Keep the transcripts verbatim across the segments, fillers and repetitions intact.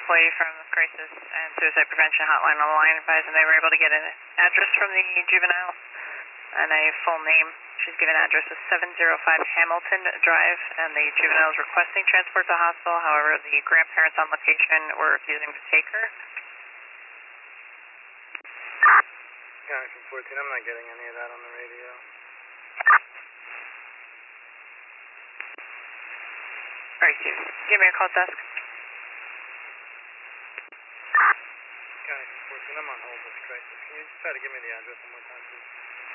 employee from the Crisis and Suicide Prevention Hotline on the line, advising they were able to get an address from the juvenile and a full name. She's given address as seven oh five Hamilton Drive, and the juvenile is requesting transport to the hospital. However, the grandparents on location were refusing to take her. County from fourteen, I'm not getting any of that on the radio. Alright, Steve, give me a call desk. County from fourteen, I'm on hold with Crisis. Can you try to give me the address one more time, please?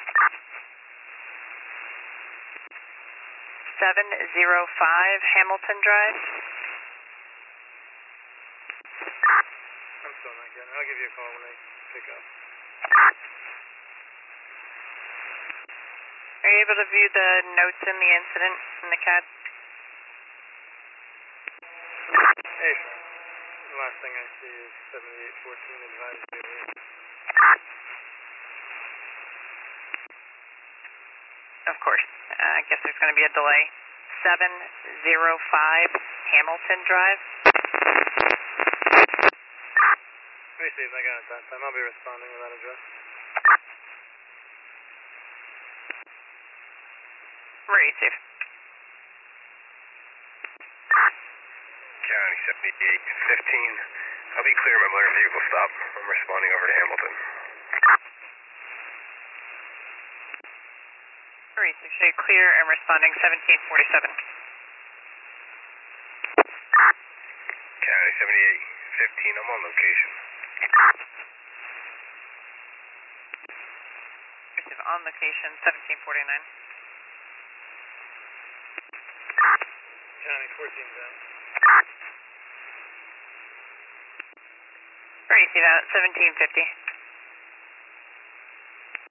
seven oh five Hamilton Drive. I'm still not getting it. I'll give you a call when I pick up. Are you able to view the notes in the incident in the C A D? Hey, the last thing I see is seventy-eight fourteen advisory. Of course. Uh, I guess there's going to be a delay. seven oh five Hamilton Drive. Let me see if I got it that time. I'll be responding with that address. Ready, Steve. County seventy-eight fifteen. I'll be clear, my motor vehicle stop. I'm responding over to Hamilton. Ready, Steve. Show you clear and responding seventeen forty-seven. County seventy-eight fifteen. I'm on location. Steve, on location seventeen forty-nine. County fourteen down. Ready, Steve, out seventeen fifty.